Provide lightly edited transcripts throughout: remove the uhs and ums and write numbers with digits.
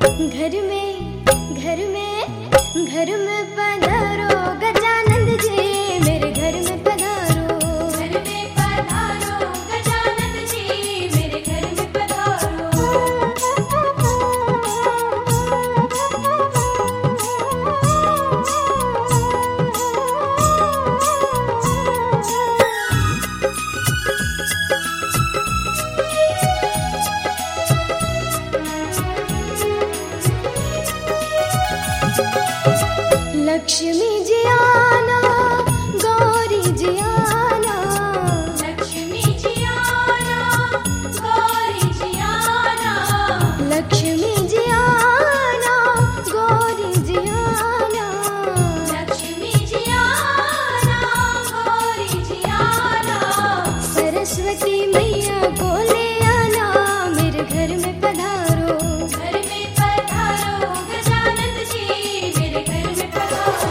घर में पधारो गजानंद जी, मेरे घर में पधारो। घर में पधारो गजानंद जी, मेरे घर में पधारो। लक्ष्मी जी आना, गौरी जी आना। लक्ष्मी जी आना, गौरी जी आना। लक्ष्मी जी आना, गौरी जी आना। लक्ष्मी जी आना, गौरी जी आना। सरस्वती मैया को ले आना, मेरे घर में पधारो। घर में पधारो गजानंद जी, मेरे घर में पधारो।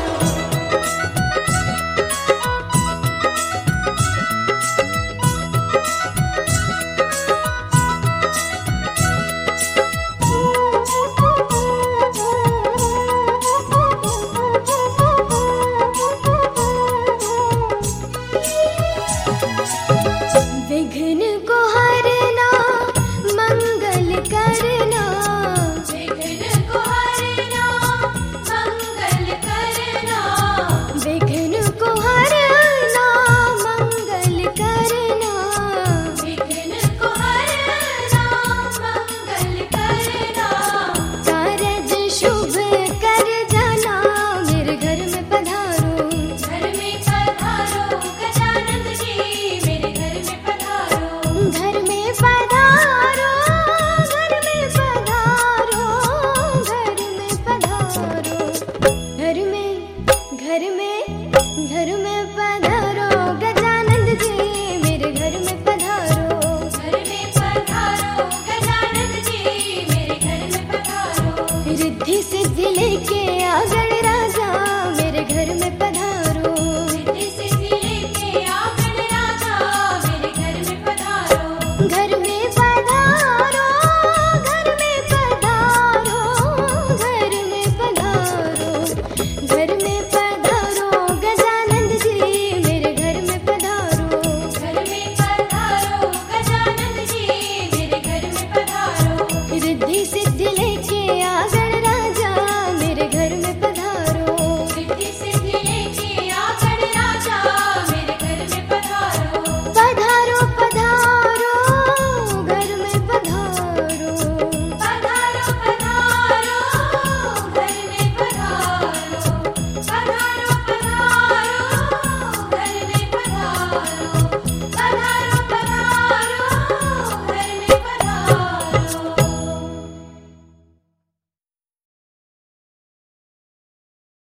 विघ्न को हरना, मंगल करना। विघ्न को हरना, मंगल करना। विघ्न को हरना, मंगल करना। विघ्न को हरना, मंगल करना। कारज शुभ कर जाना, मेरे घर में पधारो। घर में पधारो गजानंद जी, मेरे घर में पधारो। घर में पधारो, घर में पधारो, घर में पधारो गजानंद जी, मेरे घर में पधारो। घर में पधारो गजानंद जी, मेरे घर में पधारो। रिद्धि सिद्धि लेके आ गए